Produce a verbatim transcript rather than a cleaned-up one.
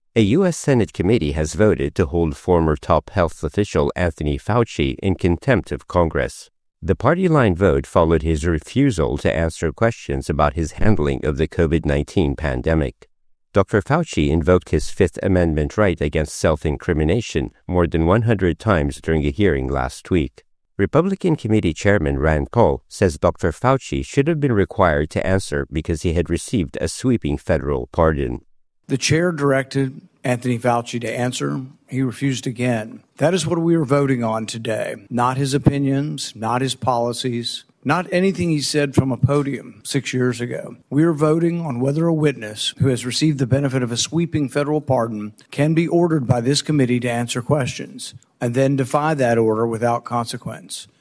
A U S Senate committee has voted to hold former top health official Anthony Fauci in contempt of Congress. The party-line vote followed his refusal to answer questions about his handling of the covid nineteen pandemic. Doctor Fauci invoked his Fifth Amendment right against self-incrimination more than one hundred times during a hearing last week. Republican Committee Chairman Rand Paul says Doctor Fauci should have been required to answer because he had received a sweeping federal pardon. The chair directed Anthony Fauci to answer. He refused again. That is what we are voting on today. Not his opinions, not his policies, not anything he said from a podium six years ago. We are voting on whether a witness who has received the benefit of a sweeping federal pardon can be ordered by this committee to answer questions and then defy that order without consequence.